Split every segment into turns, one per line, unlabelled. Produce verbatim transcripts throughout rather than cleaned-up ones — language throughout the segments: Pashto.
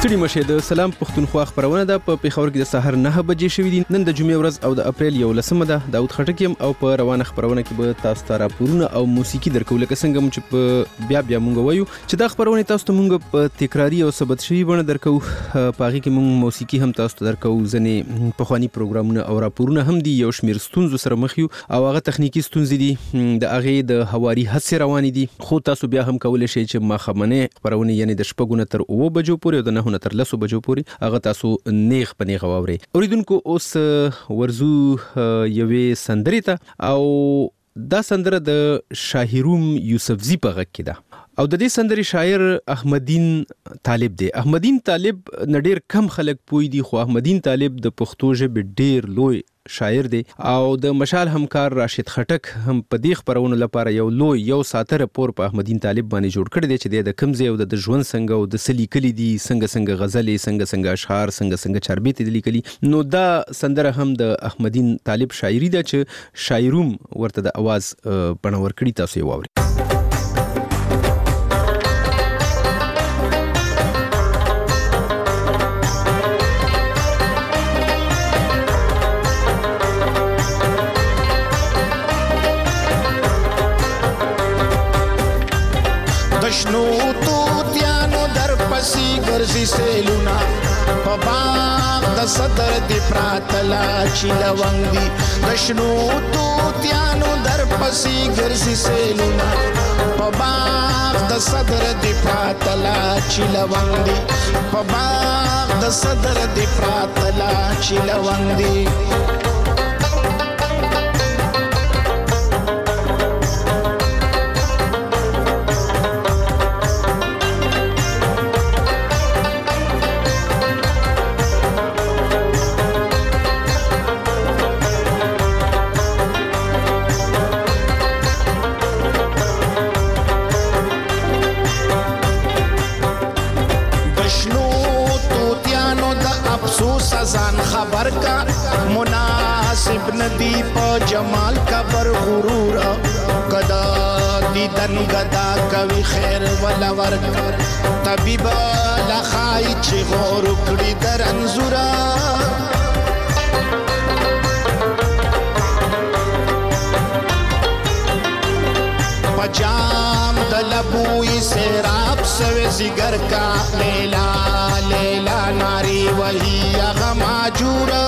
ستړي مشه د سلام پښتونخوا خبرونه ده په پیښور کې د سحر نه بجې شوې دي. نن د جمعې ورځ او د اپریل یولسمه ده. داود خټک او په روانه خبرونه کې به تاسو ته راپورونه او موسیقي درکول لکه څنګه چې په بیا بیا مونږ وایو چې دا خبرونه تاسو ته مونږ په تکراری او ثبت شوی بڼه درکو. پاغي کې مونږ موسیقي هم تاسو ته درکو، ځنې په خواني پروګرامونه او راپورونه هم دي. یو شمیر ستونزو سره مخ یو او هغه تخنیکی ستونزې دي د هغه د هواري حادثه روان دي، خو تاسو بیا هم کولای شئ چې ما خبرونه خبرونه یعنی د شپږونه تر اوه بجو پورې او د نهه تر لسو بجو پورې هغه تاسو نیغ په نیغ واوري. اوریدونکو اوس ورزو یوې سندرې ته او دا سندره د شاهروم یوسفزی په غږ کې ده او د دې سندرې شاعر احمدین طالب دی. احمدین طالب نډیر کم خلک پوي دي، خو احمدین طالب د پښتو ژبې ډیر لوی شاعر دی او د مشال همکار راشد خټک هم په دې خبرونو لپاره یو لوی یو ساتره پور په احمدین طالب باندې جوړ کړی دی چې د کمزې او د ژوند څنګه او د سلی کلی دي، څنګه څنګه غزلې، څنګه څنګه اشعار، څنګه څنګه چربیت دي لیکلي. نو دا سندره هم د احمدین طالب شاعری ده چې شاعروم ورته د आवाज بڼور کړی. تاسو یې واورئ.
دشنو توتیانو در پسی گرزی سیلونا پا باغ دا صدر دی پراتلا چی لونگ دی. دشنو توتیانو در پسی گرزی سیلونا پا باغ دا صدر دی پراتلا چی لونگ دی. پا باغ دا صدر دی پراتلا چی لونگ دی. ځان خبر کا مناسب ندی په جمال کا بر غرور کدا دیدن گدا کوي خیر ولا ور طبيب لخای چې غور کړي در انزورا پجام دلبوی سیراب سوی زگر کا لیلا لیلا ناری وہی اغم آجورا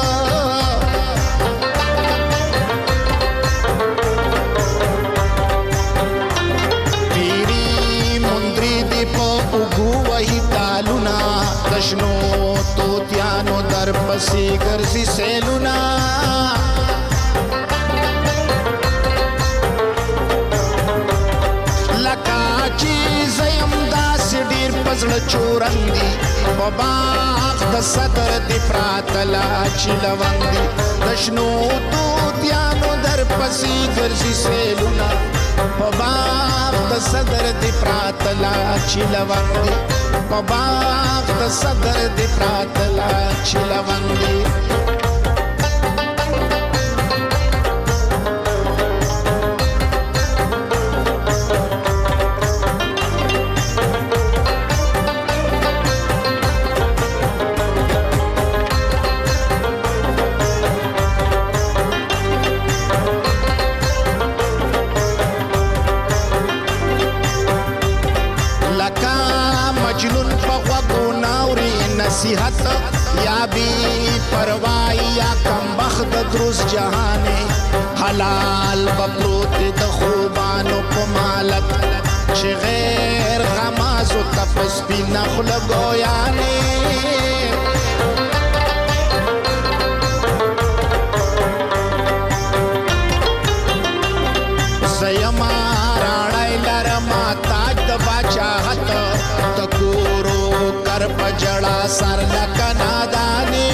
تیری مندری دی پا اگو وہی تالونا دشنو توتیانو در پسی گرزی سیلونا پزړه چورندي په باغ د صدر دی پراتلا چی لوندي. د شنو توتیانو در پسې ګرځي سیلونه په باغ د صدر دی پراتلا چی لوندي. په باغ د صدر دی پراتلا چی لوندي. نصیحت یا بی پروائی یا کم بخت دروس جہانے حلال بپروت د خوبانو پمالت چه غیر غماز و تپس بی نخل گویانے زیما راڑای لرما تاج د باچاہت تکورو کر پجڑا سر لکنا دانے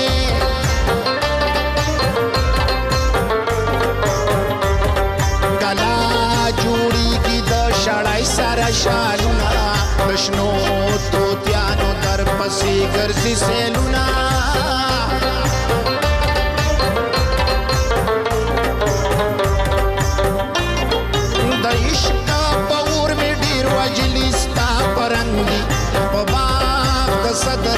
کلا جوڑی کی د شڑائی سر شانونا بشنو توتیانو در پسی گرزی سیلونا د عشق پور میں ډیر وجلی ستا پرنګي په باغ د صدر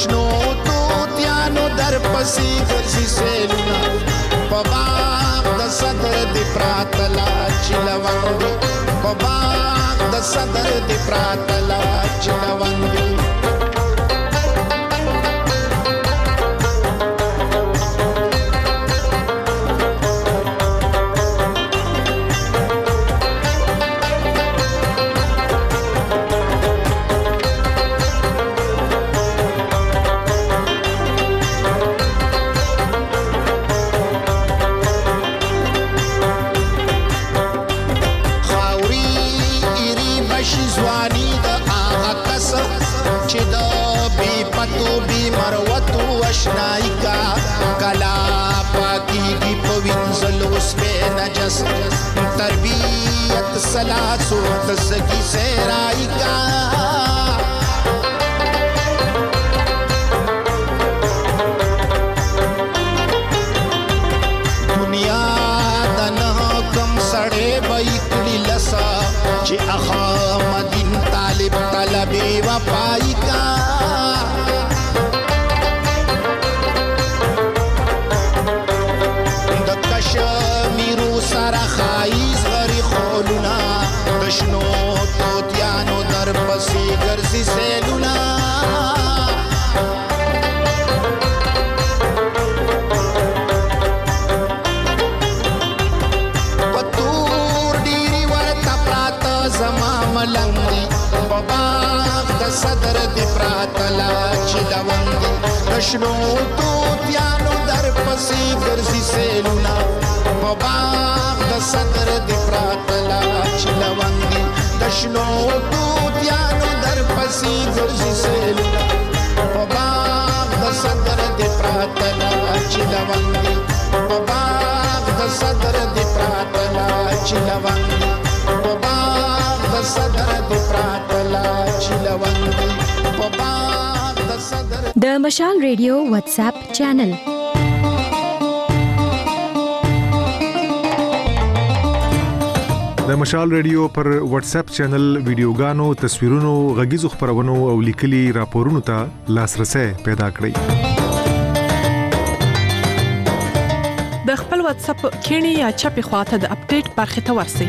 شنو توتیانو در پسې ګرځي سیلونه په باغ د صدر دی پراتلا چې لونګ دی په باغ د صدر دی پراتلا چې لونګ دی اشنائی کا کلا پاکی کی پوینزل اس پہ نجس تربیت سلاسو دسکی سیرائی کا دنیا دنہ کم سڑے بیکڑی لسا چی اخا مدین طالب طلبی وپائی کا میرو سره خایز غری خولونا دشنو توتیانو در پسی گرزی سیلونا پتور دیری ورطا پراتا زما ملنگی بباغ دا صدر دی پراتلا چلوندی دشنو توتیانو در پسی گرزی سیلونا باغ د صدر دی پراتلا چې لونګي د شنو توتیانو در پسې ګرځي سیلونه په باغ د صدر دی پراتلا چې لونګي په باغ د صدر دی پراتلا چې لونګي په باغ د صدر دی پراتلا چې لونګي په باغ د صدر
د مشال ریډیو واتس اپ چینل
د مشال ریډیو پر واتس اپ چینل ویډیوګانو، تصویرونو، غږیزو خبرونو او لیکلي راپورونو ته لاسرسي پیدا کړئ.
د خپل واتس اپ کینی یا چپی خواته د اپډیټ برخه ته ورسئ.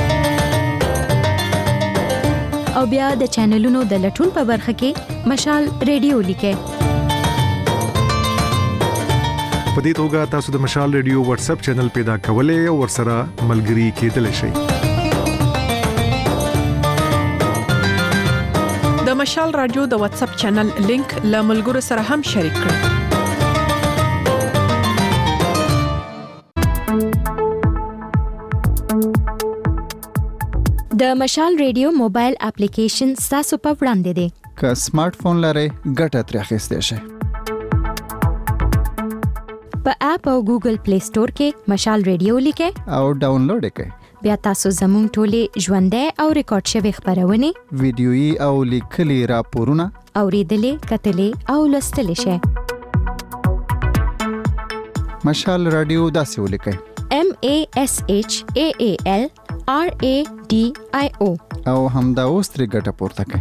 او بیا د چینلونو د لټون په برخه کې مشال ریډیو لیکئ.
په دې توګه تاسو د مشال ریډیو واتس اپ چینل پیدا کولای او ورسره ملګري کېدلی شئ.
د مشال رادیو د واتس اپ چینل لینک له ملګرو سره هم شریک کړئ.
د مشال ریډیو موبایل اپلیکیشن تاسو په وړاندې دی.
که سمارټ فون لرئ ګټه ترې اخیستی شئ.
په اپ او ګوګل پلی سٹور کې مشال ریډیو لیکئ
او ډاونلوډ کړئ.
بیا تاسو زموږ ټولې ژوندۍ او ریکارډ شوی خبرونه،
ویډیويي او لیکلي راپورونه
اوریدلې، کتلې او لوستلې شئ.
مشال رادیو داسې ولیکئ:
M A S H A A L R A D I O
او همدا اوس ترې ګټه پورته کړئ.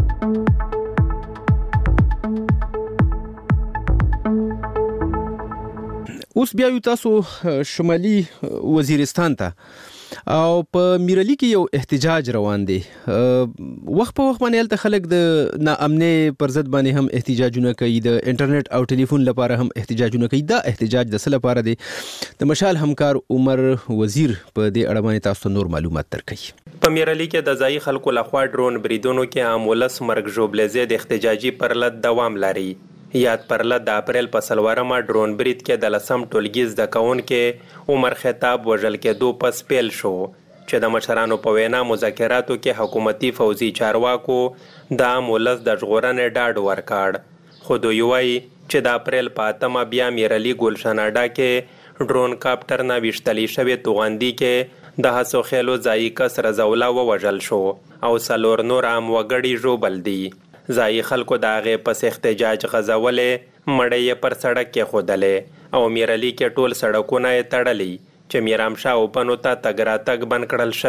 اوس بیا یو تاسو شمالي وزیرستان ته او په میرلی کې یو احتجاج روان دی. وخت په وخت باندې هلته خلک د ناامنۍ پر ضد باندې هم احتجاجونه کوي، د انټرنیټ او ټلیفون لپاره هم احتجاجونه کوي. دا احتجاج د څه لپاره دی؟ د مشال همکار عمر وزیر په دې اړه باندې تاسو ته نور معلومات درکوي.
په میرلی کې د ځایي خلکو لخوا ډرون بریدونو کې عام ولس مرګ ژوبلې ضد احتجاجي پرلط دوام لري. یاد پرلط د اپریل په څلورمه ډرون برید کې د لسم ټولګي زده کوونکي عمر خطاب وژل کېدو پس پیل شو چې د مشرانو په وینا مذاکراتو کې حکومتي فوزي چارواکو د عام ولس د ژغورنې ډاډ ورکړ. خو دوی وایي چې د اپریل په اتمه بیا میرلی ګلشن اډا کې ډرون کاپټر نه ویشتلی شوې توغندي کې د هڅو خېلو ځایي کس رضاوله ووژل شو او څلور نور عام وګړي ژوبل دي. ځایي خلکو د هغې پس احتجاج غځولې، مړۍ یې پر سړک کېښودلې او میرلی کې ټول سړکونه یې تړلي چې میرامشاه اوپنو ته تګ راتګ بند کړل شوی.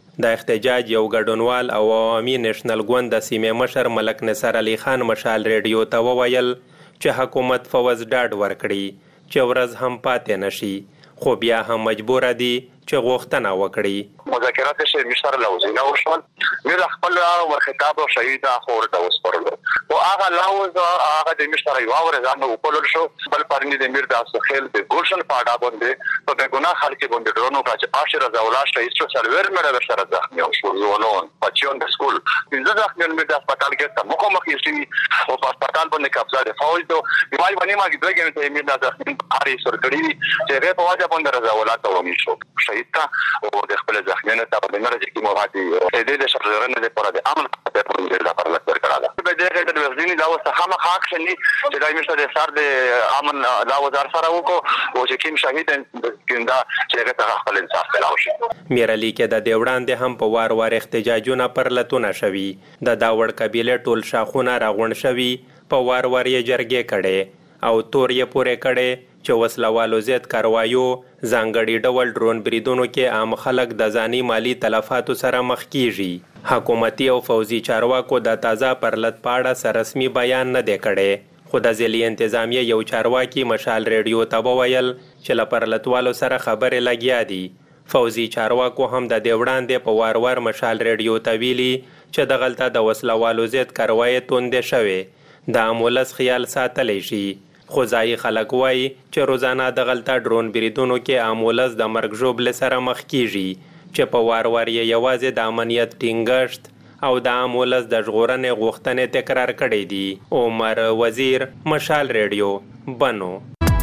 د احتجاج یو ګډونوال او عوامي نېشنل ګوند د سیمې مشر ملک نصر علي خان مشال ریډیو ته وویل چې حکومت فوز ډاډ ورکړي چې ورځ هم پاتې نشي، خو بیا هم مجبور دي چې غوښتنه وکړي.
مذاکرات شي مشر لوزینه وشول، مې خپل ورخطاب او شهید اخور ته وسپارل او هغه لاوز هغه د مشر یو ورزانه وکول شو. بل پرني د میر د اسخیل د ګلشن پاډا باندې په بګونه خلک باندې ډرونو کاچ عاشر زولا شهید شو سلور مړه بشره زخمي او شو ولون بچیون د سکول د زخمي مې د هسپتال کې ته مخامخ شي او په هسپتال باندې قبضه ده فوج دو دیوای باندې ما دوه غنټه مې د زخمي اړي سرګړي چې هغه په واجب باندې رضاولا ته ونی شو شهید تا او د خپل زخمیانو ته په مرزه کې موادي د دې شرطونه لپاره د امن په پروژه لپاره لکه کړه په دې کې د ورځنی دا وسخه مخ حق شني چې دای مشه د سر د امن دا وزار سره وکړو او چې کوم شهید کیندا چې هغه ته خپل انصاف تلاو شي.
میرالي کې د دیوړاندې هم په وار وار احتجاجونه پر لتونه شوي، د داوړ قبيله ټول شاخونه راغون شوي، په وار وار یې جرګې کړي او تور یې پورې کړي چې وسلوالو زیات کاروایو ځانګړي ډول ډرون بریدونو کې عام خلک د ځاني مالی تلفاتو سره مخ کیږي. حکومتي او فوزي چارواکو د تازه پرلط پاړه سره رسمي بیان نه دی کړی، خو د ضلعي انتظامیه یو چارواکي مشال ریډیو ته وویل چې له پرلطوالو سره خبرې لګیا دي. فوزي چارواکو هم د دې وړاندې په وار وار مشال ریډیو ته ویلي چې دغلته د وسلوالو زیات کاروای توندې شوې، د امولس خیال ساتلی شي. خو ځایي خلک وایي چې روزانه دغلته ډرون بریدونو کې امولس د مرګ ژوبلې سره مخ کیږي چې په وار وار یې یوازې د امنیت ټینګښت او د امولس د ژغورنې غوښتنې تکرار کړي دي. عمر وزیر، مشال ریډیو، بنو.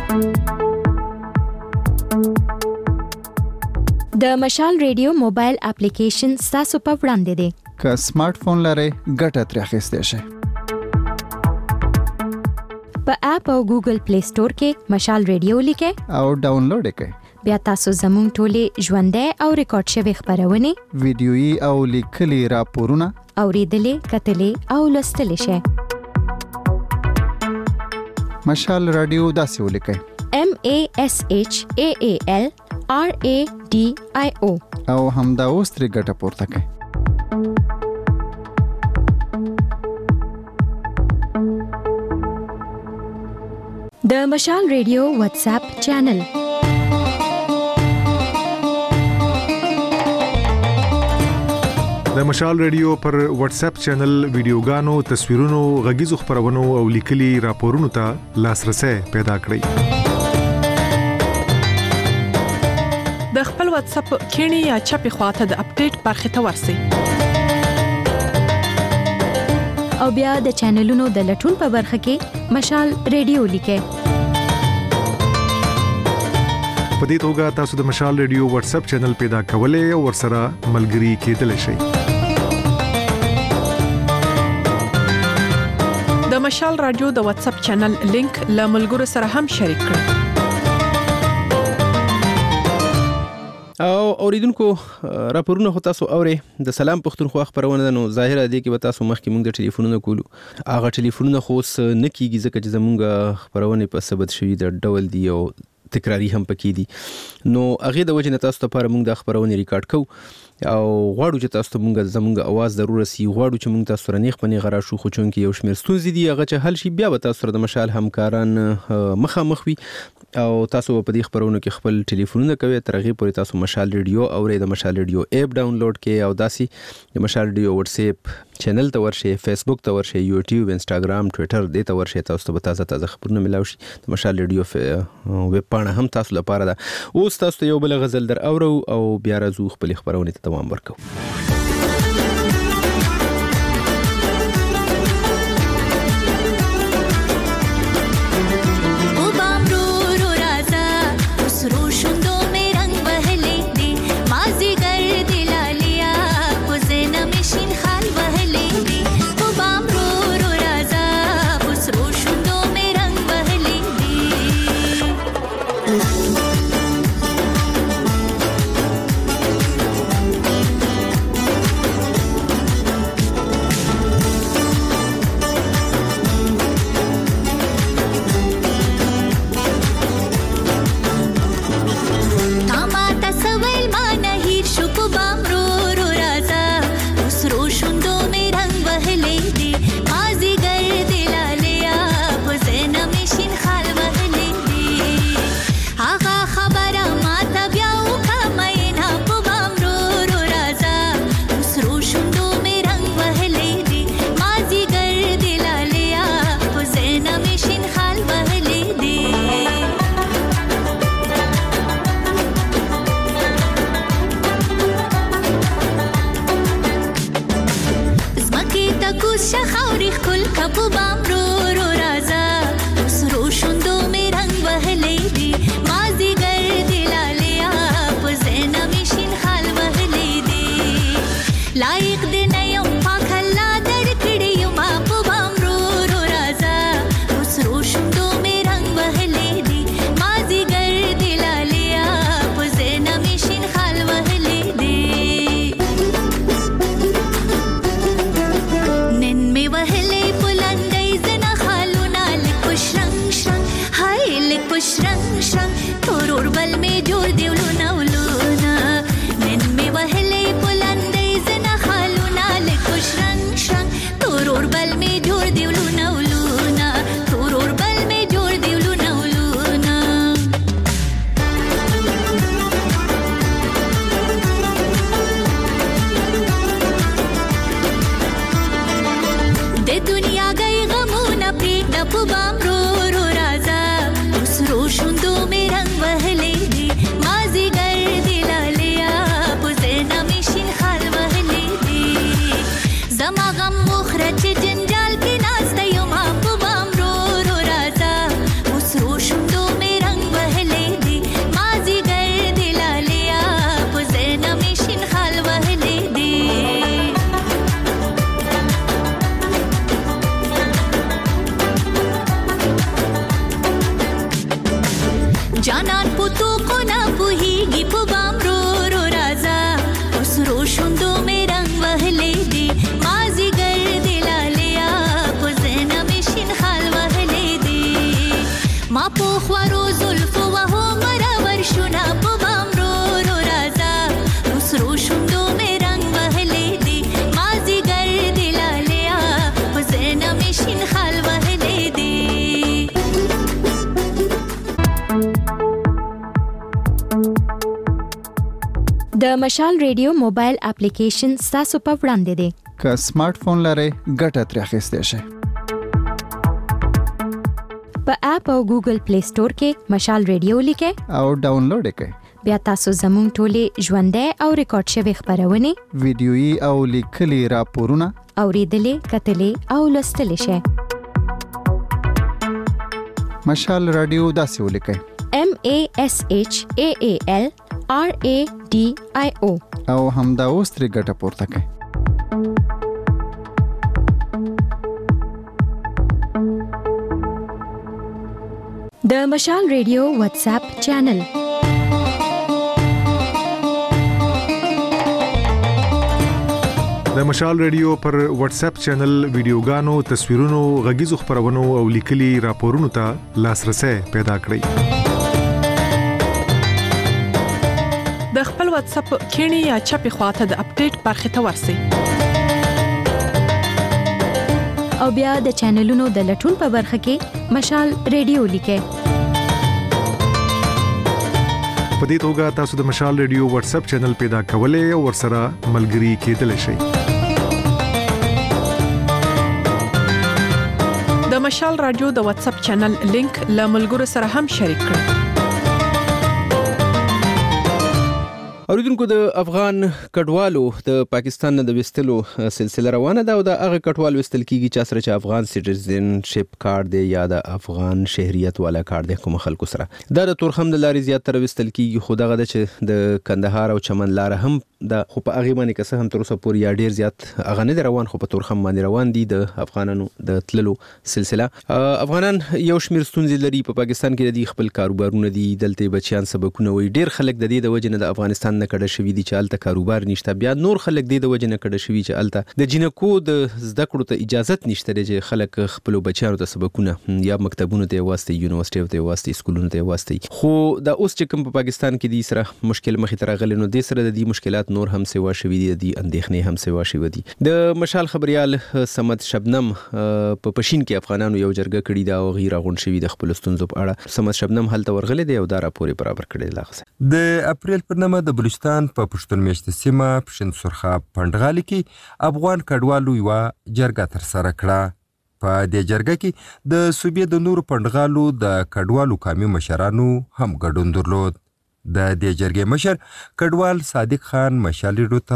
د مشال ریډیو موبایل اپلیکیشن ستاسو په وړاندې دی.
که سمارټ فون لرئ ګټه ترې اخیستی شئ.
په اپ او ګوګل پلی سٹور کې مشال ریډیو لیکئ
او ډاونلوډ کړئ.
بیا تاسو زموږ ټولې ژوندۍ او ریکارډ شوي خبرونه،
ویډیويي او لیکلي راپورونه
اوریدلې، کتلې او لوستلې شئ.
مشال رادیو داسې ولیکئ:
M A S H A A L R A D I O
او همدا اوس ترې ګټه پورته کړئ.
د مشال ریډیو واتس اپ چینل.
د مشال ریډیو پر واتس اپ چینل ویډیوګانو، تصویرونو، غږیزو خبرونو او لیکلي راپورونو ته لاسرسي پیدا کړئ.
د خپل واتس اپ کینی یا چپی خواته د اپډیټ برخه ته ورسئ
او بیا د چینلونو د لټون په برخه کې مشال ریډیو لیکئ.
په دې توګه تاسو د مشال ریډیو واتس اپ چینل پیدا کولای او ورسره ملګري کېدلی شئ.
د مشال رادیو د واتس اپ چینل لینک له ملګرو سره هم شریک کړئ.
او اوریدونکو راپورونه خو تاسو اورئ. د سلام پښتونخوا خبرونه نو ظاهر دي کې به تاسو مخکې موږ د ټلیفونونو کولو، هغه ټلیفونونه خو نه کیږي ځکه چې زموږ خبرونه په ثبت شوی د ډول دی او تکراری هم پکې دي. نو هغه د وجه نه تاسو ته لپاره موږ د خبرونه ریکارډ کوو او غواړو چې تاسو ته موږ زموږ आवाज ضرورت سي، غواړو چې موږ تاسو رنيخ پني غرا شو خو چون کې یو شمیر ستونزې دي هغه چې حل شي، بیا به تاسو سره د مشال همکاران مخامخ وي او تاسو په دې خبرونو کې خپل ټلیفونونه کوي. ترغه پورې تاسو مشال ریډیو او د مشال ریډیو اپ ډاونلوډ کړئ او داسي د مشال ریډیو واتس اپ چینل ته ورشئ، فیسبوک ته ورشئ، یوټیوب، انستګرام، ټوئیټر دې ته ورشئ. تاسو ته تازه تازه خبرونه ملاوي شي. د مشال ریډیو ویب پاڼه هم تاسو لپاره ده. اوس تاسو ته یو بل غزل در اورو او بیا راځو خپل خبرونه ته دوام ورکو.
کپ بام رو رو رازا اوس روشندو می رنگ وهلی دی مازی گر دلالیا پزینا میشین خال وهلی دی لایق دی نیم پاک الله در کړی ما په بام رو رو رازا اوس روشندو می رنگ وهلی دی مازی گر دلالیا پزینا میشین خال وهلی دی نن می وهلی بلندای زنا خالونا لک شرنگ شرنگ های لک شرنگ شرنگ تورور بل می جوړ دیولونا ولونا نن می وهلی بلندای زنا خالونا لک شرنگ شرنگ تورور بل می جوړ دیولونا ولونا تورور بل می جوړ دیولونا ولونا د دنیا گئی غمونه پریږده په بام رو رو رازا اوس روشندو می رنگ وهلی دی مازیګر دی لالیا په زینا میشین خال وهلی دی زما غم مخره چې جنجال کې ناسته یم په بام رو رو رازا اوس روشندو می رنگ وهلی دی مازیګر دی لالیا په زینا میشین خال وهلی دی جانان پتو کو نا پوهیږي په بام رو رو رازا اوس روشندو می رنگ وهلی دی مازیګر دی لالیا په زینا میشین خال وهلی دی ما په خوارو زلفو وهو مرور شونا په بام رو رو رازا اوس روشندو می رنگ وهلی دی مازیګر دی لالیا په زینا میشین خال وهلی دی
د مشال ریډیو موبایل اپلیکیشن تاسو په وړاندې دی
که سمارټ فون لرئ ګټه ترې اخیستی شئ
په اپ او ګوګل پلی سٹور کې مشال ریډیو لیکئ
او ډاونلوډ یې کړئ
بیا تاسو زموږ ټولې ژوندۍ او ریکارډ شوي خپرونې
ویډیويي او لیکلي راپورونه
اورېدلې کتلې او لوستلی شئ
مشال رادیو داسې ولیکئ
M A S H A A L R A D I O
او همدا اوس ترې ګټه پورته کړئ
د مشال ریډیو واتس اپ چینل
د مشال ریډیو پر واتس اپ چینل ویډیوګانو تصویرونو غږیزو خبرونو او لیکلي راپورونو ته لاسرسي پیدا کړئ
د خپل واتس اپ کینی یا چپی خواته د اپډیټ برخه ته ورسی
او بیا د چینلونو د لټون په برخه کې مشال ریډیو لیکئ
په دې توګه تاسو د مشال ریډیو واتس اپ چینل پیدا کولای او ورسره ملګري کېدلی شئ
د مشال رادیو د واتس اپ چینل لینک له ملګرو سره هم شریک کړئ
اوریدونکو د افغان کډوالو د پاکستان نه د وستلو سلسله روانه ده او د هغه کډوال وستل کیږي چې سره چې افغان سټیزنشپ کارت دی یا د افغان شهریت والا کارت دی کوم خلکو سره دا د تورخم د لارې زیاتره وستل کیږي خو دغه د چې د کندهار او چمن لار هم د خو په هغه باندې کسه هم تر اوسه پورې یا ډیر زیات هغه نه روان خو په تورخم باندې روان دي د افغانانو د تللو سلسله افغانان یو شمیر ستونزې لري په پاکستان کې د خپل کاروبارونه دي دلته بچیان سبقونه وي ډیر خلک د دې د وجې نه د افغانستان نه کډه شوی دي چې الته کاروبار نشته بیا نور خلک د وجه نه کډه شوی چې الته د جنکو د زده کړو ته اجازه نشته چې خلک خپل بچیانو ته سبقونه یا مکتبونو ته واسطه یونیورسيټي ته واسطه سکولونو ته واسطه خو د اوس چې کوم په پاکستان کې دي سره مشکل مخې ته راغلي نو د سره د دې مشکلات نور هم سیوا شوی دي د اندېښنې هم سیوا شوی دي د مشال خبريال سمد شبنم په پښین کې افغانانو یو جرګه کړې دا او غیر غون شوی د خپل ستونزو په اړه سمد شبنم هلته ورغلي دی او دا راپور برابر کړی لاغسه
د اپریل پر نامه د بلوچستان په پښتون میشت سیمه پښین سرخه پندغالي کې افغان کډوالو یو جرګه تر سره کړه په دې جرګه کې د صوبې د نور پندغالو د کډوالو قومي مشرانو هم ګډون درلود د دې جرګې مشر کډوال صادق خان مشالډو ته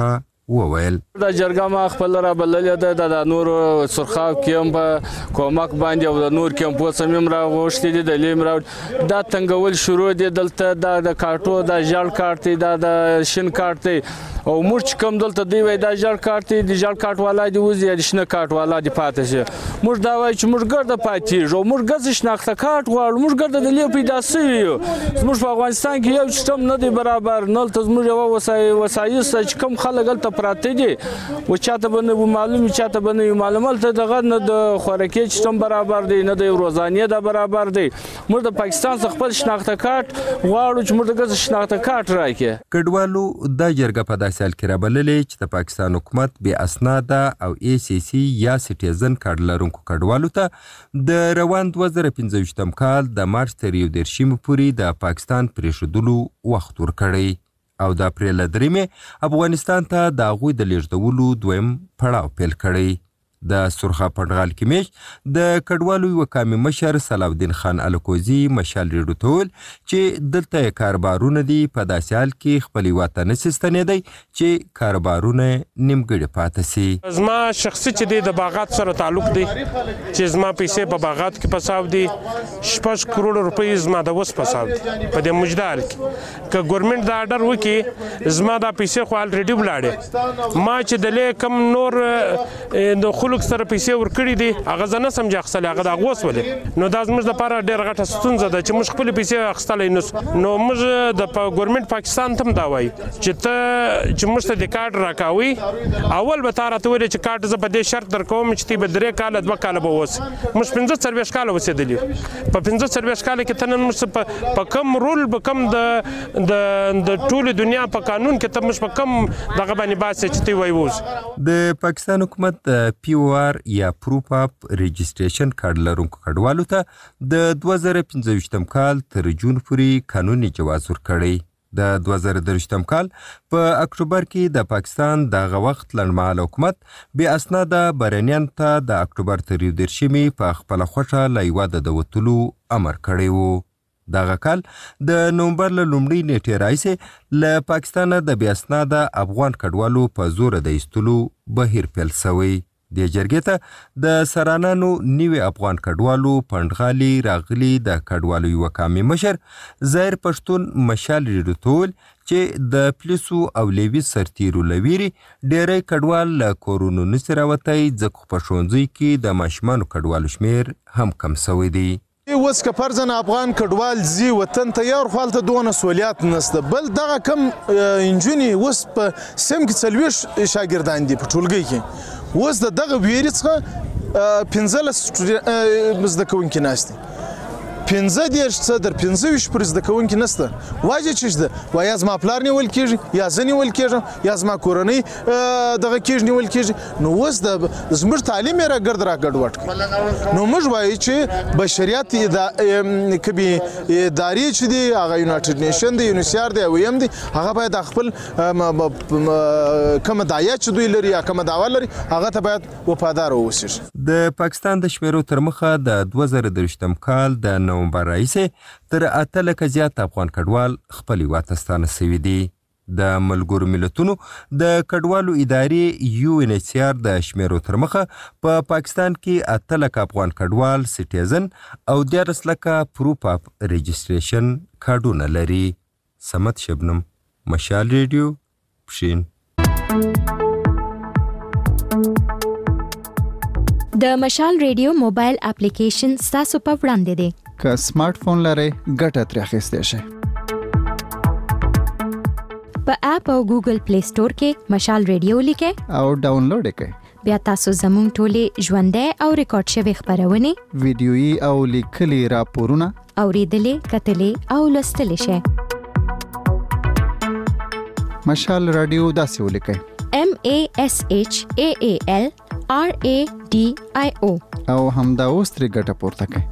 وویل
دا جرګه ما خپل را بللې ده د نور سرخاب کېم په کومک باندې او د نور کېم په سمیم را غوښتي دي د لیم را دا تنګول شروع دي دلته دا د کارټو دا ژړ کارت دی دا د شین کارت دی او موږ کوم دلته دی وای دا ژړ کارت دی د ژړ کارت والا دی وزي د شنه کارت والا دی پاتې شي موږ دا وای چې موږ ګرځه پاتې جو موږ ګرځ شناخته کارت غواړو موږ ګرځه د لیم پیدا سوي موږ په افغانستان کې یو سیستم نه دی برابر نه تاسو موږ یو وسای وسایل چې کوم خلک دلته پراته دي و چاته باندې معلومي چاته باندې معلومات ته دغه نه د خوراکي سیستم برابر دی نه د روزانه د برابر دی موږ د پاکستان څخه خپل شناخته کارت غواړو چې موږ د شناخته کارت راکې
کډوالو د جرګه په داسې حال کې رابللې چې د پاکستان حکومت بې اسناده او ای سی سی یا سټیزن کارت لرونکو کډوالو ته د روان دوه زره پنځه ویشتم کال د مارچ تر یو دېرشمې پورې د پاکستان پرېښودلو وخت ورکړی او د اپریل درېمې افغانستان ته د هغوی د لیږدولو دویم پړاو پیل کړی د سرخا پنډغال کې میش د کډوالو یو قامي مشر صلاح خان الکوزي مشال ریډو ته ویل چې دلته کاروبارونه دي په داسې حال کې خپل وطن نشي ستنېدی چې کاروبارونه نیمګړي پاتې سي
زما شخصي چې دی د باغات سره تعلق دی چې زما پیسې په باغات کې پساو دي شپږ کروڑ روپۍ زما د وس پساو دي په دې مجدار کې که ګورنمنت دا آرډر وکړي زما دا پیسې خو الریډي ولاړې ما چې دلې کم نور د خلک سره پیسې ورکړي دي هغه زه نه سم چې اخیستلی هغه د هغوس ولې نو دا زموږ دپاره ډېره غټه ستونزه ده چې موږ خپلې پیسې اخیستلی نه سو نو موږ د ګورنمنت پاکستان ته هم دا وایي چې ته چې موږ ته د کارډ راکاوي اول به تا راته ویلې چې کارډ زه په دې شرط درکوم چې تی به درې کاله دوه کاله به اوسې موږ پنځه څلوېښت کاله اوسېدلي په پنځه څلوېښت کاله کې ته نن موږ په کم رول به کم د د ټولې دنیا په قانون کې ته موږ په کم دغه باندې باسې چې تی وایي اوس
د پاکستان حکومت پی او آر یا پروف اف رجسټریشن کارت لرونکو کډوالو ته د دوه زره پنځه ویشتم کال تر جون پورې قانوني جواز ورکړی د دوه زره درویشتم کال په اکتوبر کې د پاکستان دغه وخت لنډمهاله حکومت بې اسناده بهرنیانو ته د اکتوبر تر یو دېرشمې په خپله خوښه له هېواده د وتلو امر کړی و دغه کال د نومبر له لومړۍ نیټې راهیسې له پاکستانه د بې اسناده افغان کډوالو په زوره د ایستلو بهیر پیل سوی دې جرګې ته د سرانانو نوي افغان کډوالو پنډغالي راغلي د کډوالو یوه قامي مشر ظاهر پښتون مشال ریډو ته ویل چې د پولیسو او لیوي سرتیرو له ویرې ډېری کډوال له کورونو نسي راوتی ځکه په ښوونځیو کې د ماشومانو کډوالو شمېر هم کم سوی دی
اوس که فرضاً افغان کډوال ځي وطن ته یو خو هلته دونه سهولیات نشته بل دغه کم نجونې اوس په سیم کې څلوېښت شاګردان دي په ټولګۍ کې اوس د دغه ویرې څخه پنځلس زده کوونکي ناست دي پنځه دېرش څه در پنځه ویشت پورې زده کوونکي نشته وجه څه ده وایي یا زما پلار نیول کېږي یا زه نیول کېږم یا زما کورنۍ دغه کېږي نیول کېږي نو اوس د زموږ تعلیم یې راګرد راګډوډ کړي نو موږ وایو چې بشریت کبي ادارې چې دي هغه یونایټډ نیشن دی یونیسیار دی او یم دی هغه باید خپل کومه دعایه چې دوی لري یا کومه دعوه لري هغه ته باید وفادار واوسي
د پاکستان د شمیرو تر مخه د دوه زره درویشتم کال د نومبر راهیسې تر اته لکه زیات افغان کډوال خپل هېواد ته ستانه سوي دي د ملګرو ملتونو د کډوالو ادارې یو ان ایچ سی آر د شمیرو تر مخه په پا پاکستان کې اته لکه افغان کډوال سټیزن او دیارلس لکه پروف اف رجسټریشن کارډونه لري سمت شبنم مشال ریډیو پښین
د مشال ریډیو موبایل اپلیکیشن ستاسو په وړاندې دی
که سمارټ فون لرئ ګټه ترې اخیستی شئ
په اپ او ګوګل پلی سٹور کې مشال ریډیو لیکئ
او ډاونلوډ یې کړئ
بیا تاسو زموږ ټولې ژوندۍ او ریکارډ شوې خپرونې
ویډیويي او لیکلي راپورونه
اوریدلې کتلې او لوستلې شئ
مشال رادیو داسې ولیکئ
M A S H A A L R A D I O
او همدا اوس ترې ګټه پورته کړئ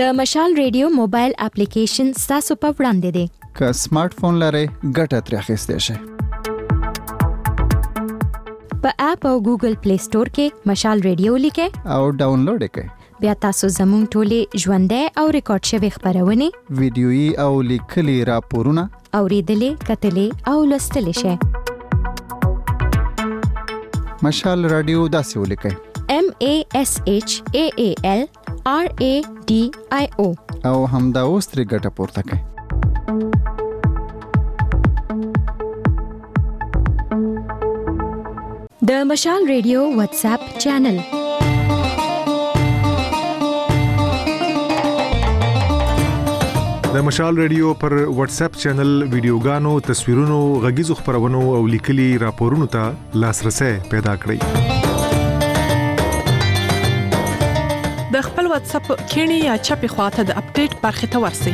د مشال ریډیو موبایل اپلیکیشن تاسو په وړاندې دی
که سمارټ فون لرئ ګټه ترې اخیستی شئ
په اپ او ګوګل پلی سٹور کې مشال ریډیو لیکئ
او ډاونلوډ یې کړئ
بیا تاسو زموږ ټولې ژوندۍ او ریکارډ شوي خپرونې
ویډیويي او لیکلي راپورونه
اوریدلې کتلې او لوستلی شئ
مشال رادیو داسې ولیکئ
M A S H A A L R A D I O
او همدا اوس ترې ګټه پورته کړئ
د مشال ریډیو واتس اپ چینل
د مشال ریډیو پر واتس اپ چینل ویډیوګانو تصویرونو غږیزو خبرونو او لیکلي راپورونو ته لاسرسي پیدا کړئ
د خپل واتس اپ کینی یا چپی خواته د اپډیټ برخه ته ورسی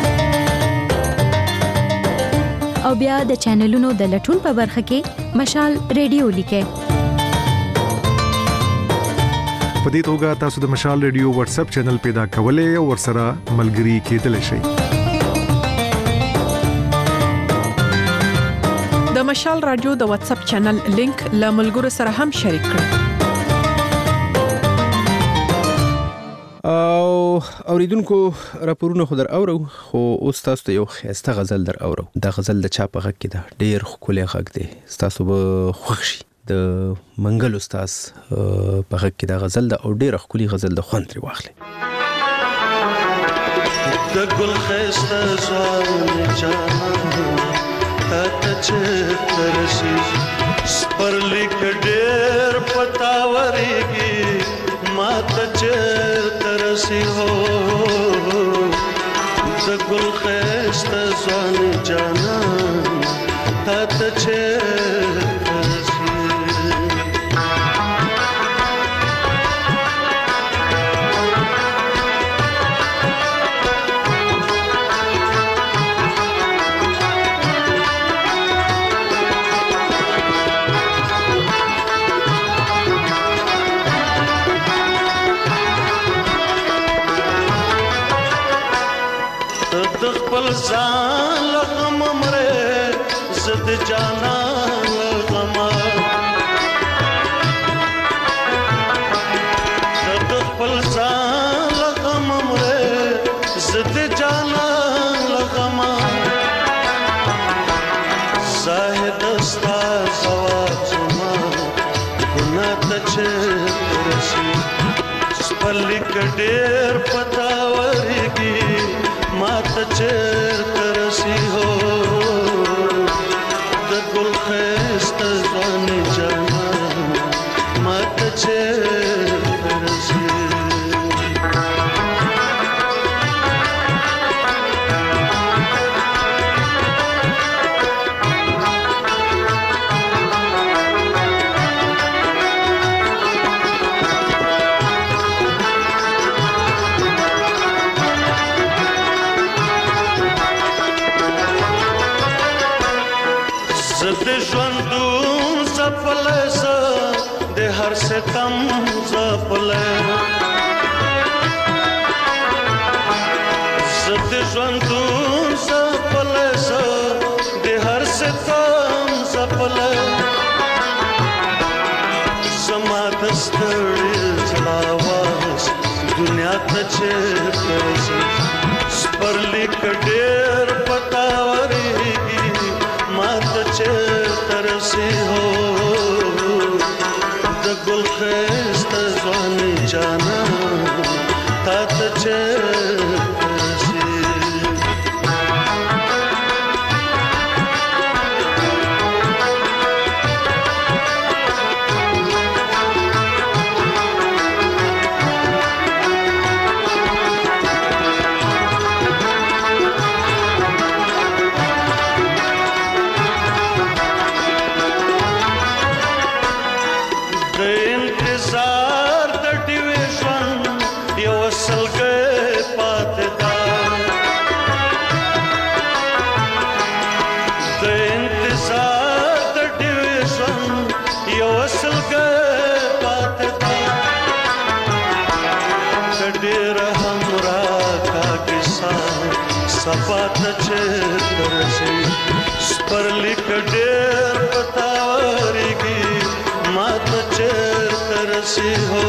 او بیا د چینلونو د لټون په برخه کې مشال ریډیو لیکئ
په دې توګه تاسو د مشال ریډیو واتس اپ چینل پیدا کولای او ورسره ملګري کېدلی شئ
د مشال رادیو د واتس اپ چینل لینک له ملګرو سره هم شریک کړئ
او اوریدونکو راپورونه خو در اورو خو اوس تاسو ته یو خسته غزل در اورو دا غزل د چا په غږ کې دا ډیر ښکلی غږ دی تاسو به خوښ شي د منګل استاد په غږ کې دا غزل د او ډیر ښکلی غزل د خوند لري واخلي
د ګل خسته ځوان جهان ته چې ترسي پر لیک ډیر پتاوريږي ما ته چې ترسي هو د ګل خسته ځوان جهان ته چې خپل ځان لغم مره زد جانا لغم خپل ځان لغم مره زد جانا لغم زاهد استا زواب زما ګنا ته چې رسي خپل کډیر پتاوريږي ما ته چې ترسي هو د ګل خسته ځوان جهان ما ته چې ترسي ستم زپله زت ژوندون زپله ز د هر ستم زپله زما دستړي ځلاواز دنیا ته چې ترسي سپرلی کډیر پتاوريږي ما ته چې ترسي هو ګل خسته ځوان جانا تا ته چې سبا ته چیرته رسي سپرلیک ډېر پتاورېږي ما ته چیرته رسي هو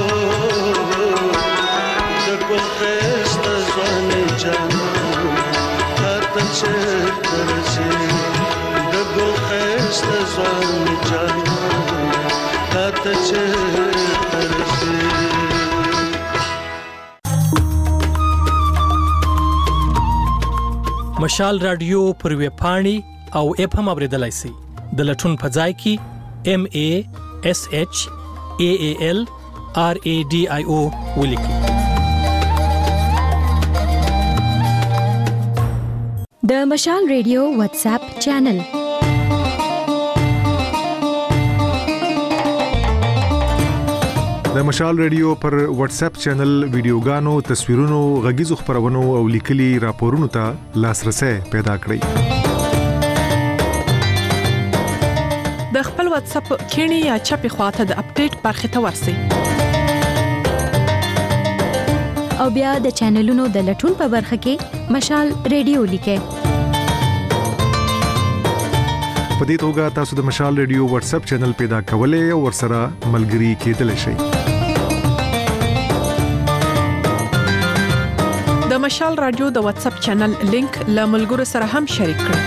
د ګل ښایسته ځوانۍ جانان تا ته چیرته رسي د ګل ښایسته ځوانۍ جانان تا ته چیرته رسي.
مشال رادیو پر ویب پاڼې او اپ هم اوریدلای شئ. د لټون په ځای کې ام ای اس ایچ ای ای ال آر ای ډي آی او ولیکئ.
د مشال ریډیو واتس اپ چینل
د مشال ریډیو پر واتس اپ چینل ویډیوګانو، تصویرونو، غږیزو خبرونو او لیکلي راپورونو ته لاسرسي پیدا کړئ.
د خپل واتس اپ کینی یا چپی خواته د اپډیټ برخه ته ورسئ.
او بیا د چینلونو د لټون په برخه کې مشال ریډیو لیکئ.
په دې توګه تاسو د مشال ریډیو واتس اپ چینل پیدا کولای او ورسره ملګري کېدلی شئ.
د مشال رادیو د واتس اپ چینل لینک له ملګرو سره هم شریک کړئ.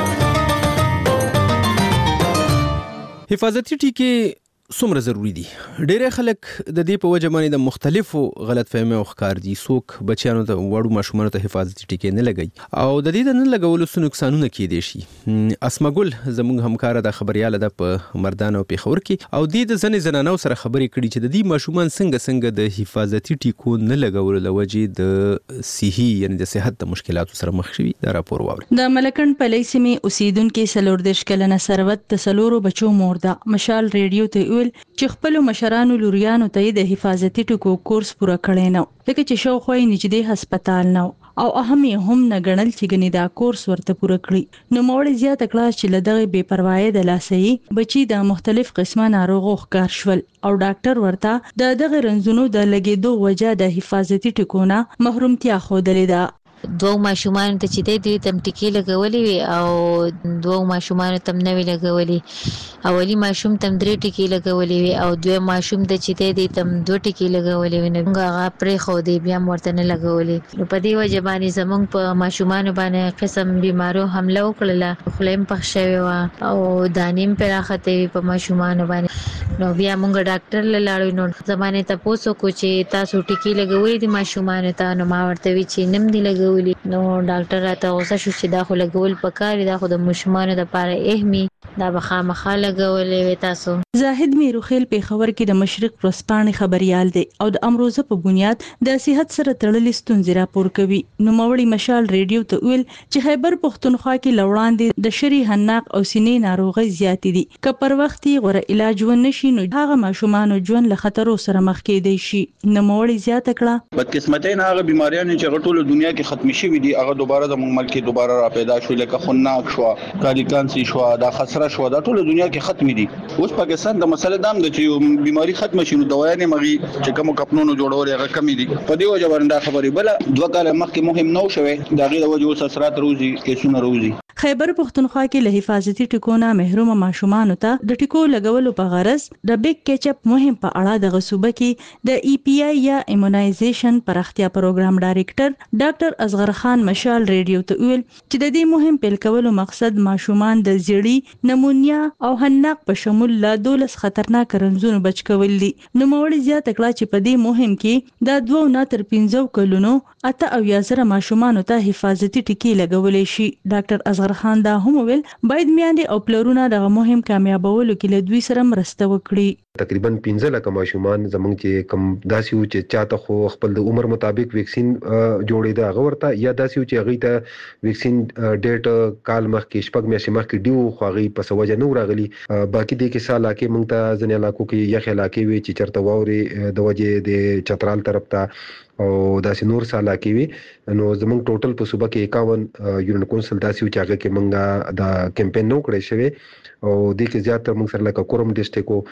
حفاظتي ټیکې څومره ضروری دي؟ ډېر خلک د دې په وجه باندې د مختلفو غلط فهمي او ښکار دي. څوک بچیانو ته وړو ماشومانو ته حفاظتي ټیکې نه لګوي او د دې د نه لګولو څه نقصانونه کېدای شي. اسماګل زموږ همکار د خبرياله د په مردان او پیښور کې او د دې ځنې زنانو سره خبرې کړي چې د دې ماشومان څنګه څنګه د حفاظتي ټیکو نه لګولو لوجې د صحي یعنی د صحت د مشکلاتو سره مخ شوي. دا راپور واوري.
د ملکن پلي سیمې اوسیدونکو څلور دیرش کلنه ثروت د څلورو بچو مور ده. مشال ریډیو ته ویل چې خپل مشرانو لوریانو ته د حفاظتي ټکو کورس پوره کړی نو لکه چې شاوخوا نږدې هسپتال نو او اهم یې هم نه ګڼل چې ګنې دا کورس ورته پوره کړی. نو موړ زیاته کړه چې لدغه بے پروايي د لاسي بچي د مختلف قسمه ناروغو ښکار شول او ډاکټر ورته د دغه رنځونو د لګیدو وجه د حفاظتي ټکو نه محرومتیا خوده ده.
دوه ماشومان ته چې د دې تم ټکی لګولې وي او دوه ماشومان تم نه وی لګولې. اولی ماشوم تم درې ټکی لګولې وي او دوه ماشوم ته چې د دې تم دوه ټکی لګولې وي. نو هغه پرې خو دې بیا مرته نه لګولې. نو په دې وجه باندې زمونږ په ماشومان باندې قسم بیمارو حمله وکړه. خلیم پخ شوی و او دانیم پر راخته په ماشومان باندې. نو بیا مونږ ډاکټر لاړو. نو زمانه ته پوسو کو چې تاسو ټکی لګولې دي ماشومان ته. نو ما ورته وی چې نم دی لګولې. نو ډاکټر راته غوسه شو چې دا خو لګول پکاري، دا خو د ماشومانو لپاره اهمي، دا به خامخا لګولې وي تاسو.
زاهد میروخیل پیښور کې د مشرق ورځپاڼې خبريال دی او د امروزه په بنیاد د صحت سره تړلې ستونزې راپور کوي. نو موري مشال ریډیو ته ویل چې خیبر پښتونخوا کې لوړاندې د شری حناق او سینې ناروغي زیاتې دي. که پر وخت غوړه علاج ونشي نو هغه ماشومان ژوند له خطرو سره مخ کېدای شي. نو موري زیاته کړه
بدقسمتۍ نه هغه بيماريان چې ټول دنیا کې ختم شي دي هغه دوباره د ملک کې دوباره را پیدا شو، لکه خناق شو، کالیکانسی شو، دا خسره شو، دا ټول دنیا کې ختم دي. اوس پاکستان د مسله دام د چې بيماري ختم شي نو دوايانې مغي چې کوم کپنونو جوړول هغه کم دي. په دې وجه باندې خبرې بل دوه کال مخکې مهم نو شوه دا غي د وجه اوس اثرات روزي کیسونه روزي.
خیبر پښتونخوا کې له حفاظتي ټکو نه محروم ماشومان ته د ټکو لګولو په غرض د بیگ کیچپ مهم په اړه د غصوبه کې د ای پی آی یا ایمونایزیشن پرختیا پروګرام ډایریکټر ډاکټر اصغر خان مشال ریډیو ته ویل چې د دې مهم پیل کولو مقصد ماشومان د زیړی، نمونیا او حناق په شمول له دولس خطرناک رنځونو بچ کول دي. نو موړي زیاته کړه چې په دې مهم کې د دوه نه تر پنځو کلونو اته او یا زره ماشومان ته حفاظتي ټکی لګولې شي. ډاکټر اصغر خان دا هم ویل باید میاندې او پلرونه د مهم کامیابولو کې له دوی سره مرسته وکړي.
تقریبا پنځه لکه ماشومان زمونږ چې کم داسې و چې چاته خو خپل د عمر مطابق ویکسین جوړې ده هغه ورته یا داسې و چې هغه ته ویکسین ډیټ کال مخکې شپږ میاشتې مخکې ډیو خو هغه په سوجه نه راغلي. باقي د کې سال کې موږ ته ځنې علاقو کې یخ علاقې وي چې چرته واوري د وجه د چترال طرف ته او داسې نور سالا کې وي. نو زمونږ ټوټل په صوبه کې اکاون یونین کونسل داسې و چې هغه کې موږ دا کمپاین نو کړی شوی او د کې زیات موږ سره لکه کوروم ډیسټریکټ او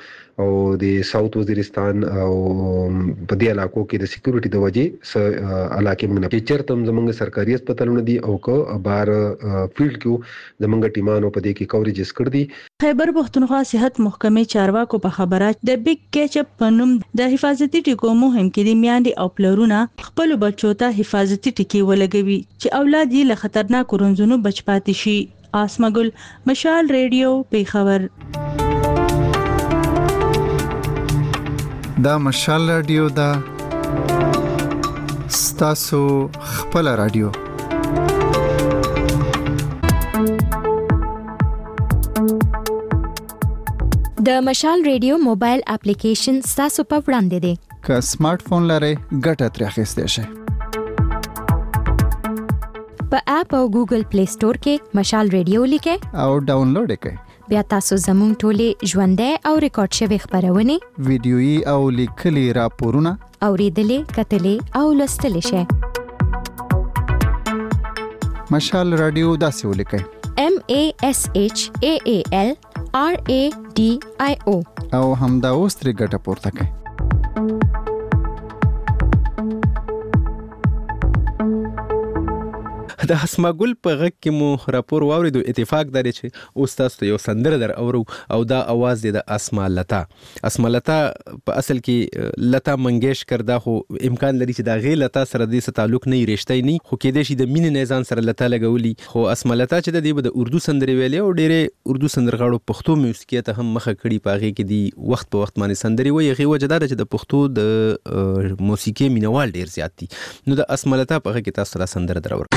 او د ساوث وزیرستان او په دې علاقو کې د سکیورټي د وجې س علاقې موږ نه چیرته زمونږ سرکاري هسپتالونه دي او که بار فیلډ کې زمونږ ټیمانو په دې کې کوریجز کړ دي.
خیبر پښتونخوا صحت محکمې چارواکو په خبره د بیگ کیچپ په نوم د حفاظتي ټکو مهم کې د میاندې او پلرونه خپل بچو ته حفاظتي ټکي ولګوي چې اولاد یې له خطرناکو رنځونو بچ پاتې شي. آسمګل، مشال ریډیو، پیښور.
دا مشال رادیو دا ستاسو خپل رادیو.
د مشال ریډیو موبایل اپلیکیشن ستاسو په وړاندې دی.
که سمارټ فون لرئ ګټه ترې اخیستی شئ.
په اپ او ګوګل پلی سٹور کې مشال ریډیو لیکئ
او ډاونلوډ یې کړئ.
بیا تاسو زموږ ټولې ژوندۍ او ریکارډ شوي خبرونه،
ویډیويي او لیکلي راپورونه
اوریدلې، کتلې او لوستلی شئ.
مشال رادیو داسې ولیکئ:
M A S H A A L R A D I O
او همدا اوس ترې ګټه پورته کړئ.
د اسماګل په غږ کې مو راپور واوریدو. اتفاق داري چې اوس تاسو ته یو سندره در اورو او دا आवाज دی د اسما لتا. اسما لتا په اصل کې لتا منګیشکر دا خو امکان لري چې دا غي لتا سره د څه تعلق نه رښتای نه خو کې د شي د مين نه ځان سره لتا لګولي. خو اسما لتا چې د دې د اردو سندري ویلې او ډېره اردو سندرغاړو پښتو موسیقي ته هم مخه کړي. پاغي کې دی وخت په وخت باندې سندري وي. غي وجدار چې د پښتو د موسیقي مینوال ډېر زیات دي. نو د اسما لتا په غږ کې تاسو سره سندره درور.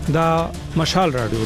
دا مشال رادیو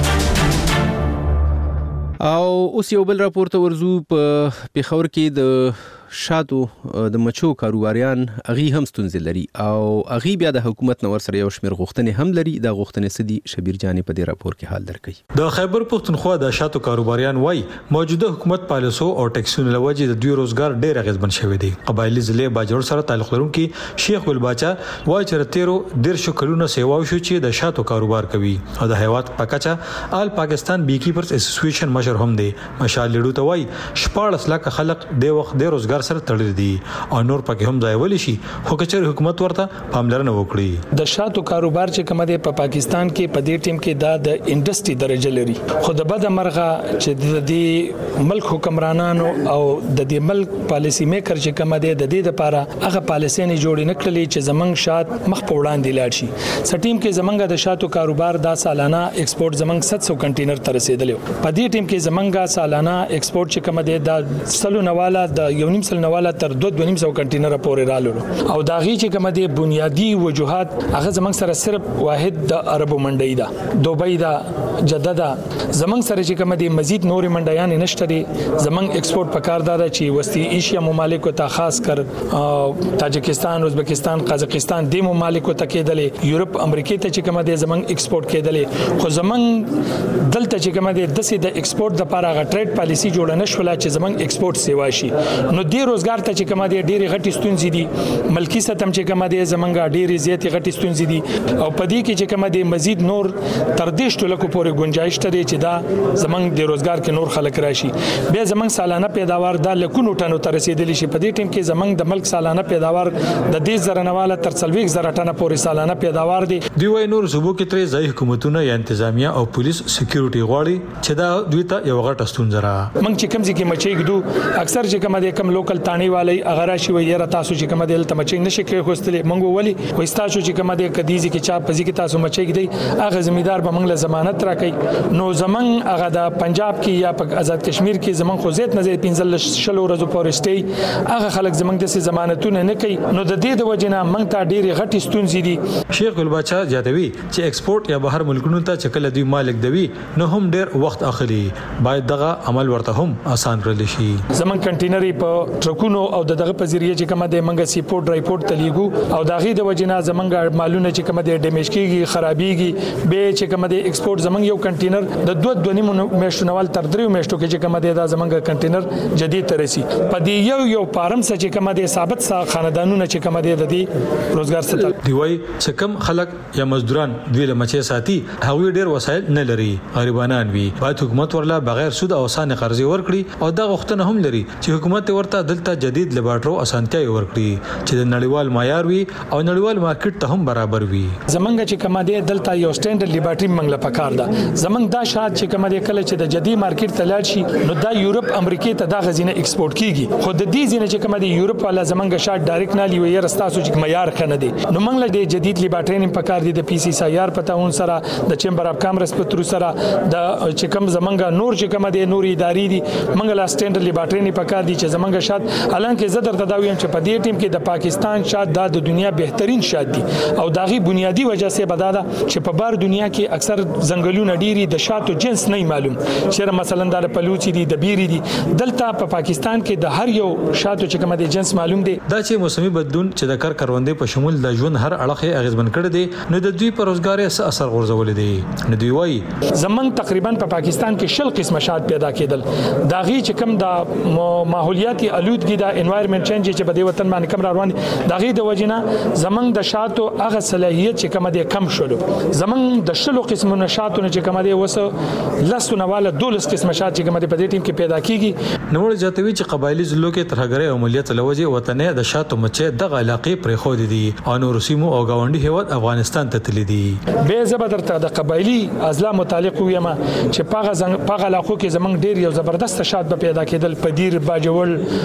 او اوس یو بل راپور ته ورزو په پیښور کې د شاتو د مچو کاروباریان اغي هم ستونزې لري او اغي بیا د حکومت نور سره یو شمیر غوښتنې هم لري. د غوښتنې سدي شبیر جانی په دې راپور کې حال درکړي.
د خیبر پختونخوا د شاتو کاروباریان وای موجوده حکومت پالیسو او ټیکسونو لوجه د دوی روزګار ډېر اغیزمن شوی دی. قبایلی ضلع باجوړ سره تعلق لرونکي شیخ ګل باچا وای چې تیرو ډېر شو کلونه سیوا شو چې د شاتو کاروبار کوي او د هیواد پکچا آل پاکستان بی کیپرز اسوسییشن مشر هم دی. مشال لړو ته وای شپږ لک خلک د وخت د روزګار سره تړلي دي او نور پکې هم ځای ولې شي خو کچر حکومت ورته پاملرنه وکړي.
د شاتو کاروبار چې کوم دی په پاکستان کې په دې ټیم کې دا د انډستری درجه لري خو د بده مرغه چې د دې ملک حکمرانانو او د دې ملک پالیسی میکر چې کوم دی د دې لپاره هغه پالیسي نه جوړې نکړلې چې زمنګ شات مخ په وړاندې لاړ شي. سټیم کې زمنګ د شاتو کاروبار د سالانه ایکسپورت زمنګ سات سو کنټینر تر رسیدلی په دې ټیم کې زمنګ سالانه ایکسپورت چې کوم دی د سلو نواله د یو نیم سل نواله تر دوه دوه نیم سو کنټینر پورې رالو او دا غي چې کوم دي بنیادی وجوهات هغه زمنګ سره صرف واحد د عربو منډي ده دوبۍ ده جده ده زمنګ سره چې کوم دي مزید نور منډیان نشته دي. زمنګ ایکسپورت پکاردار چې وسطي ایشیا ممالکو ته خاص کر تاجکستان ازبکستان قزاقستان د ممالکو ته کېدلې یورپ امریکا ته چې کوم دي زمنګ ایکسپورت کېدلې خو زمنګ دلته چې کوم دي د سې د ایکسپورت د لپاره غ ټریډ پالیسی جوړ نه شول چې زمنګ ایکسپورت سیوا شي نو د روزګار ته چې کوم دي ډېری غټي ستونزې دي ملکی ستم چې کوم دي زمنګ ډېری زیاتې غټي ستونزې دي او په دې کې چې کوم دي مزید نور تر دې شتو لکه پورې گنجائش لري چې دا زمنګ د روزګار کې نور خلک راشي. بیا زمنګ سالانه پیداوار د لکونو ټنو تر رسیدلی شي په دې ټیم کې زمنګ د ملک سالانه پیداوار د دې زرنواله تر څلويخ زره ټنه پورې سالانه پیداوار دي.
دی وای نور صوبو کې ترې ځای حکومتونه یا انتظامیه او پولیس سکیورټي غواړي چې دا دوی ته یو غټه ستونزه را
منګ چې کم ځکه مچې ګدو اکثر چې کوم دي کم لوکل تانی والی اگر شي وي را تاسو چې کوم دل تمچې نشي کې خوستلې منګو ولي وای تاسو چې کوم دي کديزي کې چا پزي کې تاسو مچې کې دی اغه زمیدار به منګله ضمانت راکړي نو زمنګ هغه د پنجاب کې یا په آزاد کشمیر کې زمنګ خو زیات نه زیات پنځل شلو ورځې پورسټي هغه خلک زمنګ د ضمانتونه نه کوي نو د دې د وجنه منګ ته ډېری غټي ستونزې دي.
شیخ ګل باچا یادوي چې ایکسپورت یا بهر ملکونو ته چکل دی مالک دوی نو هم ډېر وخت اخلي باید دغه عمل ورته هم آسان کړل شي.
زمنګ کنټینري په ټرکونو او دغه په ذریعہ چې کومه د منګه سی پورت ریپورت تلیګو او داغي د وجنه زمنګ مالونه چې کومه د ډیمیج کیږي خرابيږي به چې کومه د ایکسپورت زمنګ یو کنټینر د دوه دوه نیمو میشتونوال تر دریو میشتو کې چې کومه د زمنګ کنټینر جدید ترسي په دې یو یو پارم څخه چې کومه د ثابت سا خاندانونه چې کومه د دې روزګار ستل
دی وای چې کم خلک یا مزدوران دوی له مچې ساتي هغوی ډیر وسایل نه لري غریبانان وي باید حکومت ورلا بغیر سود او اسانه قرضې ورکړي او دا غوښتنه هم لري چې حکومت ورته دلته جدید لیبارټرو اسانتیا ورکړي چې د نړیوال معیار وي او نړیوال مارکیټ ته هم برابر وي.
زمنګ چې کومه د دلته یو سټانډرډ لیبارټری منګله پکار ده زمنګ دا شاد چې کومه د کله چې د جدید مارکیټ ته لاړ شي نو دا یورپ امریکا ته دا غزینه ایکسپورت کیږي خو د دې ځینې چې کومه د یورپ والا زمنګ شاد ډایرکټ نه لیوي رستاسو چې معیار خنه دي نو منګله د جدید لیبارټری پکار دي د پی سی سیار پتاون سره د چمبر اف کامرس پترو سره د چې کوم زمنګ نور چې کومه د نور ادارې دي منګله سټانډرډ لیبارټری نه پکار دي چې زمنګ شاد حالانکه زدر تداویم چې په دې ټیم کې د پاکستان شاد د دنیا بهترین شاد دي او داغي بنیادی وجہ سے بداده چې په بار دنیا کې اکثر ځنګلونه ډيري د شاتو جنس نه معلوم چې مثلا د پلوچي دي د بیري دي دلته په پاکستان کې د هر یو شاتو چې کومه د جنس معلوم دي.
دا چې موسمي بدلون چې د کار کروندې په شمول د ژوند هر اړخ اغیزمن کړي دي نو د دوی پر روزګار یې اثر غورځول دي نو دوی وایي
زمنګ تقریبا په پاکستان کې شل قسم شات پیدا کېدل داغي چې کوم د ماحولیاتي الودګي د انوایرنمنت چینج چې په دې وطن باندې کم روان داغي د وجنه زمنګ د شاتو هغه صلاحیت چې کومه د کم شول زمنګ د شلو قسمه شاتو چې کومه د وسه لسونه والا دولس قسم شات چې کومه په دې ټیم کې پیدا کیږي
نو ورته جاتوي چې قبایلی ضلعو کې ترهګري عملیات لوجه وطن د شاتو مچې د علاقې پرې خو دي او نور سیمو او گاونډي هیواد افغانستان ته تللی دي
به زبر ته د قبایلی ازلا متعلق ویم چې پاغه پاغه علاقو کې زمنګ ډیر یو زبردست شات به پیدا کېدل پدیر باجول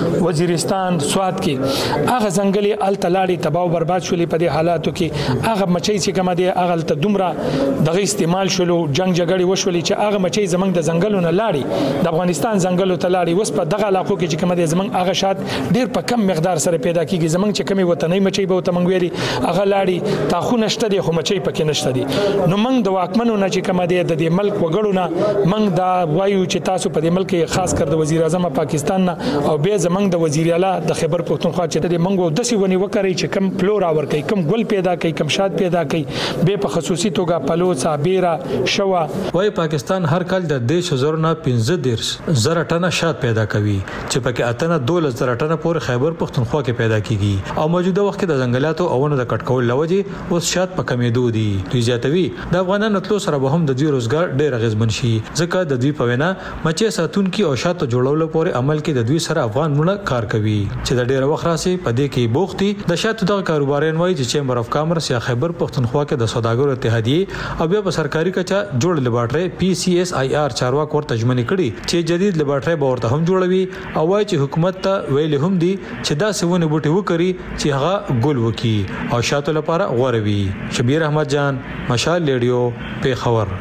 وزیرستان سواد کې هغه ځنګلي ال تلاړي تباہ او برباد شولې په دې حالاتو کې هغه مچي چې کوم دي هغه ته دومره دغه استعمال شولو جنگ جګړې وشولې چې هغه مچي زمنګ د ځنګلونو لاړي د افغانستان ځنګلو تلاړي وس په دغه علاقو کې چې کوم دي زمنګ هغه شات ډیر په کم مقدار سره پیدا کیږي زمنګ چې کمی وطني مچي به تمنګ ویري هغه لاړي تاخو نشته دي خو مچي پکې نشته دي نو موږ د واکمنو نه چې کوم دي د دې ملک وګړو نه موږ دا وایو چې تاسو په دې ملک خاص کر د وزیر اعظم پاکستان نه او به زمنګ د وزیر اعلی د خیبر پختونخوا چې د منګو دسی ونی وکړي چې کم فلورا ور کوي کم ګل پیدا کوي کم شاد پیدا کوي به په خصوصي توګه پلوڅا بیره شوا
وای پاکستان هر کال د دیش زر نه پنځه دیرش زره ټنه شاد پیدا کوي چې پکې اتنه دولس زره ټنه پورې خیبر پختونخوا کې پیدا کیږي او موجوده وخت کې د ځنګلاتو او ونه د کټکول لوجه اوس شاد په کمیدو دي دوی زیاتوي د افغانانو تلو سره به هم د دوی روزګار ډیر غزمن شي ځکه د دوی په وینا مچې ساتونکو او شاته جوړولو پورې عمل کې د دوی سره افغان مونږ کار کوي چې د ډیر وخت راسي په دې کې بوختي د شاته د کاروبارین وایي چې چیمبر اف کامرس یا خیبر پختونخوا کې د سوداګرو اتحادیه او بیا په سرکاري کچا جوړ لیبارټري پی سی اس آی آر چارواک ورته ژمنې کړي چې جدید لیبارټري به ورته هم جوړوي او وایي چې حکومت ته ویل هم دي چې دا سونه بوټي وکړي چې هغه ګل وکي او شاته لپاره غوروي. شبیر احمد جان، مشال ریډیو، پیښور.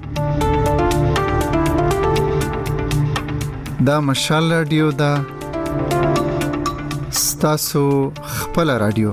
دا مشال رادیو دا ستاسو خپل رادیو.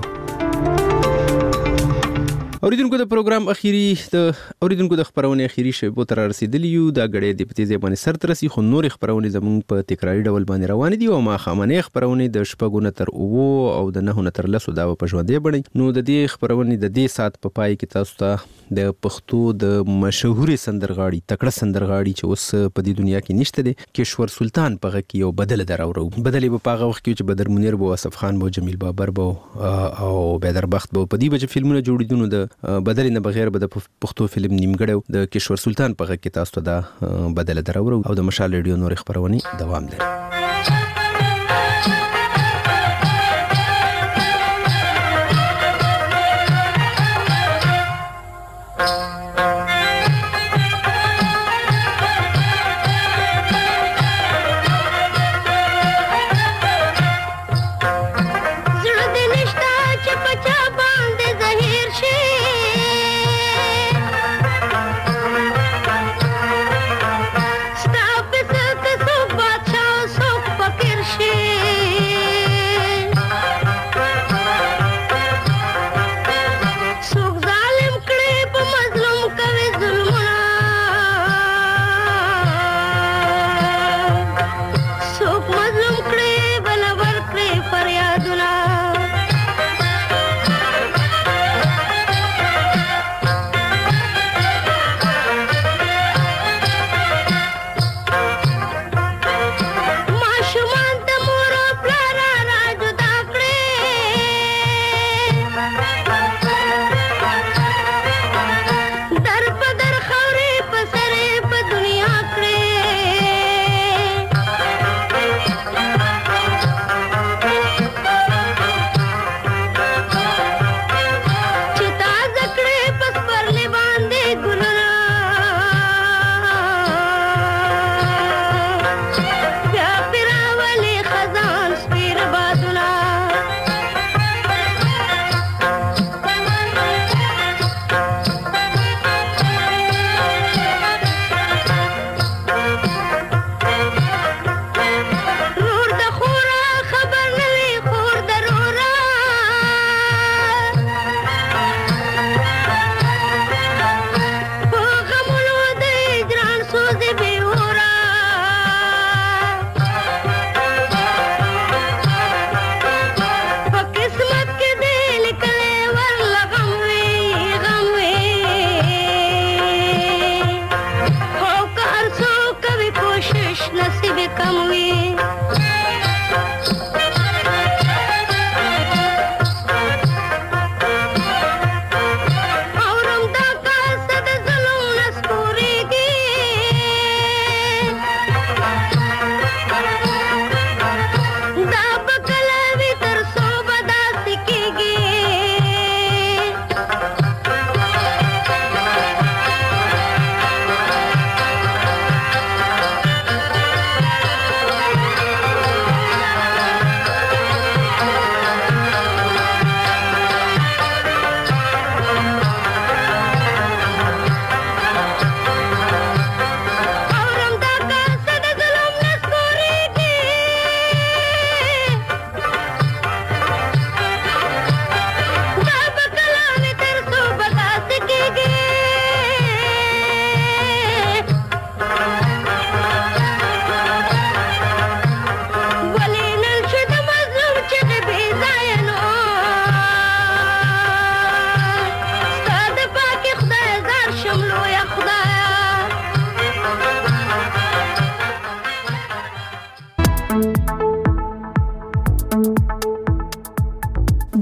اوریدونکو د پروګرام اخیری د اوریدونکو د خبرونه اخیری شیبو تر رسیدلی یو د غړې د پتیزه باندې سر ترسي خو نور خبرونه زموږ په تکراری ډول باندې روان دي او ما خامنه خبرونه د شپږونه تر او او د نهونه تر لسو دا په ژوندې بڼي. نو د دې خبرونه د دې سات په پای کې تاسو ته د پښتو د مشهور سندرغاړي تکړه سندرغاړي چې اوس په دې دنیا کې نشته دي کشور سلطان په غږ کې یو بدل دراورو بدلې په پاغه وخت کې چې بدر منیر بو اسف خان بو جمیل بابر بو او بدر بخت بو په دې بچ فلمونه جوړیدونو د بدل نه بغیر به د پښتو فلم نیمګړو د کشور سلطان په غږ کې تاسو ته دا بدل دراورو او د مشال ریډیو نور خبرونه دوام لري.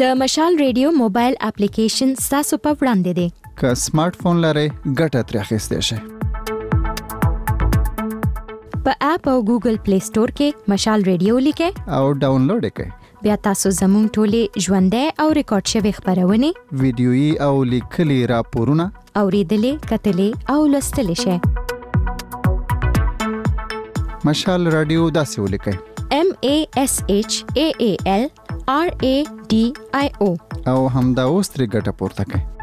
د مشال ریډیو موبایل اپلیکیشن تاسو په وړاندې دی.
که سمارټ فون لرئ ګټه ترې اخیستی شئ.
په اپ او ګوګل پلی سٹور کې مشال ریډیو لیکئ
او ډاونلوډ یې کړئ.
بیا تاسو زموږ ټولې ژوندۍ او ریکارډ شوي خپرونې،
ویډیويي او لیکلي راپورونه
اوریدلې، کتلې او لوستلی شئ.
مشال رادیو داسې ولیکئ:
M A S H A A L R A D I O
او همدا اوس ترې ګټه پورته کړئ.